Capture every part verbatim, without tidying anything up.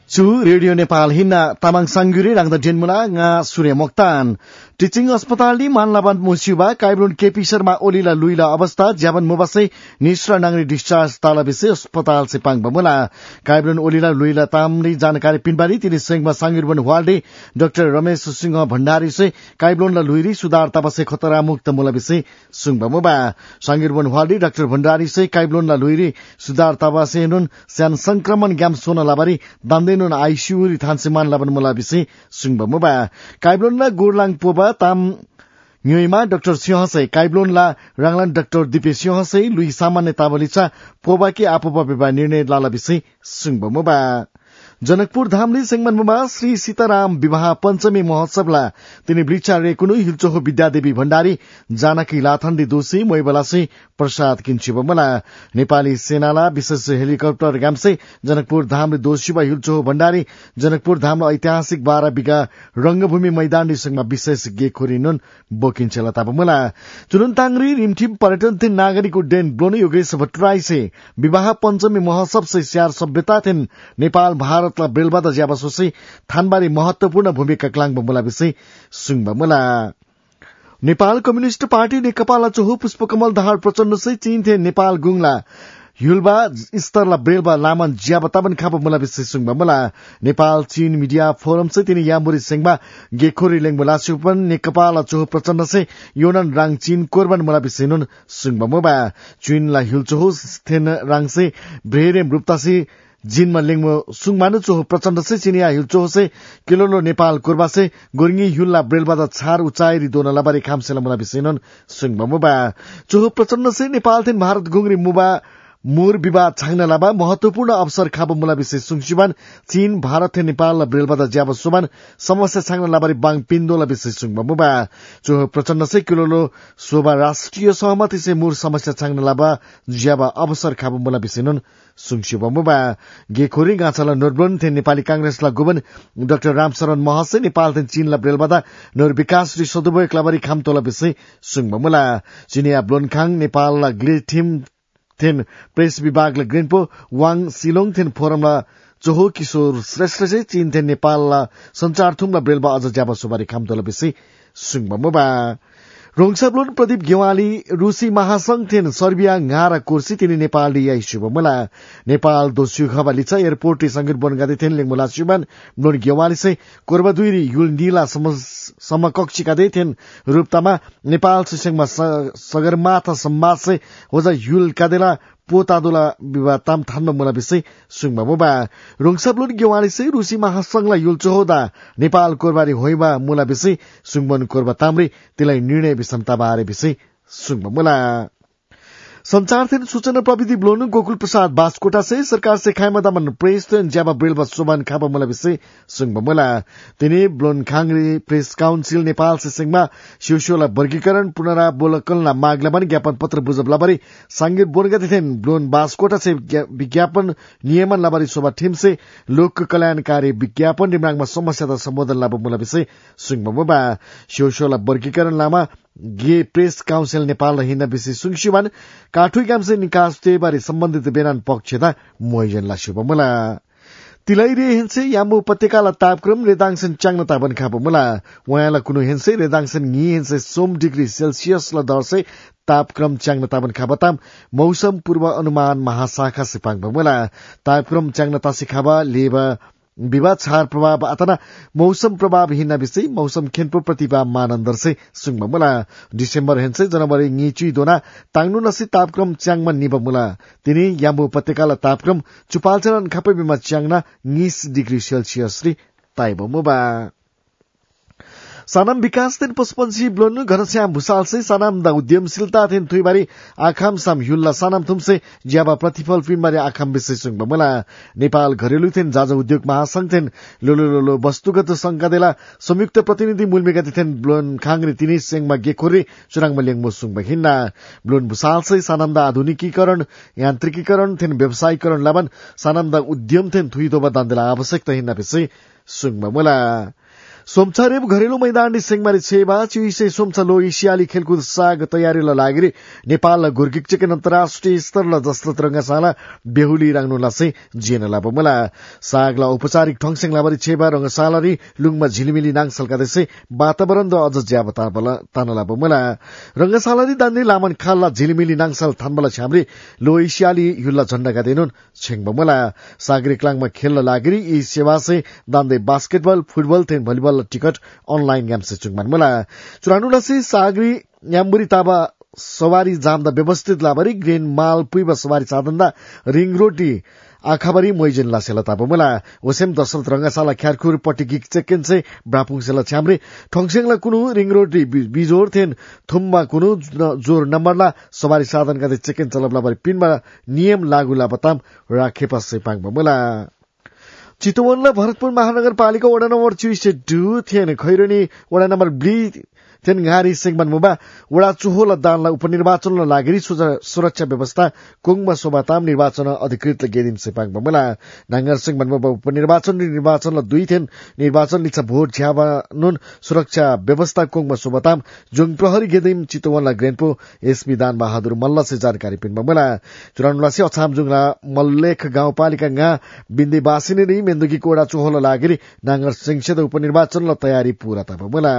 Chu Radio Nepal hina tamang sangguri rang da jenmuna nga Surya Mokhtan teaching अस्पताल नि मानलाबान मुसिबा काइब्रोन केपी शर्मा ओलीला लुइला अवस्था ज्याबन मुबासे निश्रा नांगरी discharge ताला विषय अस्पताल से पाङ बमुला काइब्रोन ओलीला लुइला तामनी जानकारी पिनबारी तिनी सेंगमा सांगिरबन वालडे डाक्टर रमेश सिंह भण्डारी से काइब्रोन ला लुइरी सुधार ताबसे खतरा मुक्त मुला विषय सुङ बमुबा सांगिरबन वालडे डाक्टर भण्डारी से काइब्रोन ला लुइरी सुधार ताबसे नुन स्यान संक्रमण ग्याम सोना लाबारी दान्देनुन आईसीयू थानसे मानलाबान मुला विषय सुङ बमुबा काइब्रोन ला गोरलाङ पोबा ताम न्युमा डाक्टर सिंहसै काइब्लोनला राङलान डाक्टर दिपे सिंहसै लुई सामान्य ताबलिचा पोबाकी आपोपा विवाह निर्णय लाला विषय सुङबमुबा जनकपुर धामली सेंगमनमा श्री सीताराम विवाह पञ्चमी महोत्सवला तिनी वृक्षा रेकुनु हिलचोहो विद्यादेवी भण्डारी जानकी लाथन्दी दोषी मोइबलासे प्रसाद किन्छिबमला नेपाली सेनाला विशेष हेलिकप्टर गामसे जनकपुर धामले दोषीबा हिलचोहो भण्डारी जनकपुर धामला ऐतिहासिक बाह्र बिघा रंगभूमि मैदान संगमा विशेष गेखोरिनुन बोकिन्छला ताबमला चुनुनतांगरी रिमठिम पर्यटन थिन नागरिक उड्डयन ब्लोन योगेश भट्टराईसे विवाह पञ्चमी महोत्सव से स्यार सभ्यता थिन नेपाल भारत बेलबाद ज्याबसोसी थानबारी महत्वपूर्ण भूमिका क्लाङ बमुला विषय सुङ बमुला नेपाल कम्युनिस्ट पार्टी नेकपाला चोहो पुष्पकमल दाहाल प्रचण्ड से चिन्थे नेपाल गुङला युलबा स्तरला बेलबा लामन ज्याबताबन खाप मुला विषय सुङ बमुला नेपाल चीन मीडिया फोरम से तिनी यामुरी सेंगमा गेखोरी लेङमुला सुपन नेकपाला चोहो प्रचण्ड से योनन राङ चीन कोरबन मुला विषय नुन सुङ बमुबा चीनला हिलचोहो स्थिन राङ से ब्रेरेम रुप्तासी जिनमा लिङमो सुङमानु चोहो प्रचण्ड से चिनिया हिल चोहो से किलोलो नेपाल कोरबा से गोरिङी हिलला ब्रेलबादा छार उचाइरी दोना लबारी खामसेला मुला विषयनन सुङ बमुबा चोहो प्रचण्ड से नेपाल थिन भारत गुंगरी मुबा मुर विवाद छाङ्न लाबा महत्वपूर्ण अवसर खाब मुला विषय सुङसिबान चीन भारत थिन नेपाल ब्रेलबादा ज्याब सुबान समस्या छाङ्न लाबारी बाङ पिन्दोला विषय सुङ बमुबा चोहो प्रचण्ड से किलोलो सोबा राष्ट्रिय सहमति से मुर समस्या छाङ्न लाबा ज्याबा अवसर खाब मुला विषयनन सुङसिबमुबा गेखोरी गाछला नोरब्लोन थिन नेपाली कांग्रेसला गुबन डाक्टर रामशरण महसे नेपाल थिन चीनला ब्रेलबादा नोर विकास श्री सदुबय क्लाबारी खामतोला विषय सुङबमुला चिनिया ब्लोनखाङ नेपालला ग्लेथिम थिन प्रेस विभागले ग्रेनपो वाङ सिलोङ थिन फोरमला चोहो किशोर श्रेष्ठ से चीन थिन नेपालला संचार थुमला ब्रेलबा अझ ज्याबा सुबारी खामतोला विषय सुङबमुबा रोङसाब्लोन प्रदीप गेवाली रूसी महासंघ थिन सर्बिया ngaरा कुर्सी तिनी नेपाल दियाइ शुभमुला नेपाल दोस्यु खबाली छ एयरपोर्ट संगीत बनगादे थिन लेङमुला सुबन ब्लोन गेवाली से कोरबा दुइरी युल नीला समकक्षी का थिन रूपतामा नेपाल सिंहमा सगरमाथा समाज से होजा युल कादेला पोतादोला विवाद ताम थान्म मुला विषय सुङमा मुबा रोङसाब्लोन गेवाली से रूसी महासंघला युल चोहोदा नेपाल कोरबारी होइबा मुला विषय सुङबन कोरबा तामरी तिलाई निर्णय विषमता बारे विषय सुङमा मुला संचार थिन सूचना प्रविधि ब्लोन गोकुल प्रसाद बास्कोटा से सरकार से खायमा दामन प्रेस थिन ज्याबा ब्रेलबा सोबान खाबा मुला विषय सुङमा मुला तिनी ब्लोन खांगरी प्रेस काउन्सिल नेपाल से सिंहमा शिवशोला वर्गीकरण पुनरावलोकनला मागला पनि ज्ञापन पत्र बुझबला बरी सांगीर बोनगति थिन ब्लोन बास्कोटा से विज्ञापन नियमन लाबारी सोबा टीम से लोक कल्याणकारी विज्ञापन निम्राङमा समस्या त सम्बोधन लाबा मुला विषय सुङमा मुबा शिवशोला वर्गीकरण लामा गे प्रेस काउन्सिल नेपाल र हिन्द विषय सुङसिवान काठुई गामसे निकास बारे सम्बन्धित बेनान पक्षता मोइजनला शुभमुला तिलैरे हेन्से यामु उपत्यकाला तापक्रम रेदाङसन चाङ्न ताबन खाबमुला वयाला कुनु हेन्से रेदाङसन ङी हेन्से सोम डिग्री सेल्सियस ल दर्से तापक्रम चाङ्न ताबन खाबताम मौसम पूर्व अनुमान महाशाखा से पाङबमुला तापक्रम चाङ्न तासी खाबा लेबा विवाद छार प्रभाव अथवा मौसम प्रभाव हिना विषय मौसम खेनपो प्रतिभा मानन्दर से सुङबमुला डिसेम्बर हेन्से जनवरी ङिचुई दोना ताङनु नसी तापक्रम च्याङमा निबमुला तिनी याम्बु उपत्यकाला तापक्रम चुपालचरण खापे बिमा च्याङना ङिस डिग्री सेल्सियस रि ताइबमुबा सानाम विकास थिन पशुपन्छी ब्लोन घनश्याम भूषाल से सानाम दा उद्यमशीलता थिन थुइबारी आखाम साम युल्ला सानाम थुमसे ज्याबा प्रतिफल फिनबारी आखाम विषय सुङबमुला नेपाल घरेलु थिन जाज उद्योग महासंघ थिन लोलो लोलो वस्तुगत संघकादेला संयुक्त प्रतिनिधि मूलमेगति थिन ब्लोन खांगरी तिनी सेंगमा गेखोरी चुराङमा लेङमो सुङबा हिन्ना ब्लोन भूषाल से सानाम दा आधुनिकीकरण यान्त्रिकीकरण थिन व्यवसायीकरण लाबन सानाम दा उद्यम थिन थुइदोबा दान्देला आवश्यकता हिन्ना विषय सुङबमुला सोमछारेब घरेलु मैदान सिंहमारी छेबा चिसे सोमछा लो एसियाली खेलकुद साग तयारीला लागि नेपाल गुर्गिक चिकन अन्तर्राष्ट्रिय स्तरला जस्तो रंगशाला बेहुली रांग्नु लासे जिएन लाबमला सागला औपचारिक ठंगसेङ लाबरी छेबा रंगशालारी लुङमा झिलिमिली नाङसलका देशे वातावरण द अझ ज्याब ताबला तानला बमला रंगशालारी दान्दी लामन खालला झिलिमिली नाङसल थानबला छाम्री लो एसियाली युल्ला झण्डाका देनुन छेङ बमला सागरी क्लाङमा खेल्न लागि यी सेवा से दान्दै बास्केटबल फुटबल थेन भलिबल टिकट अनलाइन गेम से चुङमान मला चुरानुलासी सागरी याम्बुरी ताबा सवारी जामदा व्यवस्थित लाबरी ग्रेन माल पुइबा सवारी साधनदा रिङ रोटी आखाबरी मोइजन लासेला ताबो मला ओसेम दशरथ रंगशाला ख्यारखुर पटिगिक चेकेन से ब्रापुङसेला छ्याम्रे ठोङसेङला कुनु रिङ रोटी बिजोर थेन थुम्बा कुनु जोर नम्बरला सवारी साधन का चेकेन चलबला बरी पिनमा नियम लागू ला बताम राखेपा से पाङ मला चितवनला भरतपुर महानगरपालिका वडा नम्बर चौबिस दु थिएन खैरनी वडा नम्बर बी तेन गारी सिंहमान मुबा वडा चुहोला दानला उपनिर्वाचन लागि सुरक्षा व्यवस्था कुङमा सोबाताम निर्वाचन अधिकृत गेदिम सेपाङ बमला नांगर सिंहमान मुबा उपनिर्वाचन निर्वाचन दुई थेन निर्वाचन लिचा भोट झ्याबानुन सुरक्षा व्यवस्था कुङमा सोबाताम जुङ प्रहरी गेदिम चितवनला ग्रेनपो एसपी दान बहादुर मल्ल से जानकारी पिन बमला चुरानुलासी अछाम जुङला मल्लेख गाउँपालिका गा बिन्दे बासिने मेन्दुकी कोडा चुहोला लागि नांगर सिंहसेद उपनिर्वाचन तयारी पूरा त बमला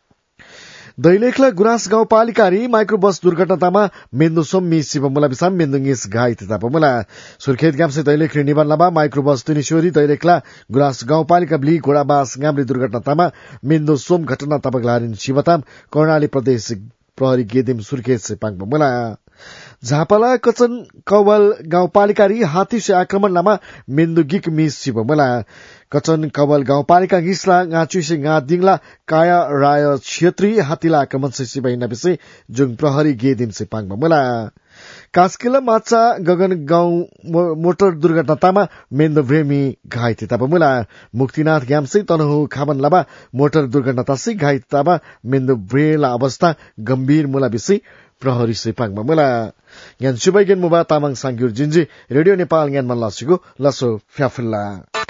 दैलेखला गुराँस गाउँपालिकारी माइक्रोबस दुर्घटनामा मेन्दुसोम मि शिवमुला बिसाम मेन्दुङिस घाइते तापमुला सुर्खेत गामसे दैलेख निबन लाबा माइक्रोबस तुनिश्वरी दैलेखला गुराँस गाउँपालिका ब्ली घोडाबास गाम्री दुर्घटनामा मेन्दुसोम घटना तबगलारिन शिवताम कर्णाली प्रदेश प्रहरी गेदिम सुर्खेत से पाङबमुला झापाला कचन कवल गाउँपालिकारी हात्ती से आक्रमण लामा मेन्दुगिक मिस शिवमुला कचन कवल गाउँपालिका गिस्ला गाचुसे गा दिङला काया राय क्षेत्री हात्तीला आक्रमण से सिबाइना बिसे जुङ प्रहरी गेदिम से पाङबमुला कास्केला माछा गगन गाउँ मोटर दुर्घटनामा मेन्दो भ्रेमी घाइते ताबमुला मुक्तिनाथ ग्यामसे तनहु खाबन लाबा मोटर दुर्घटनातासी घाइते ताबा मेन्दो भ्रेला अवस्था गम्भीर मुला बिसे प्रहरी से पाङबमुला ज्ञान सुबाई ज्ञान मुबा तामाङ सांग्युर जिन्जी रेडियो नेपाल ज्ञान मन लासिगो लसो फ्याफुल्ला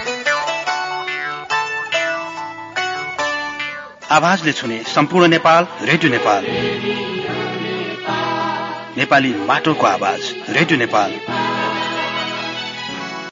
आवाजले छुने सम्पूर्ण नेपाल रेडियो नेपाल नेपाली माटोको आवाज रेडियो नेपाल।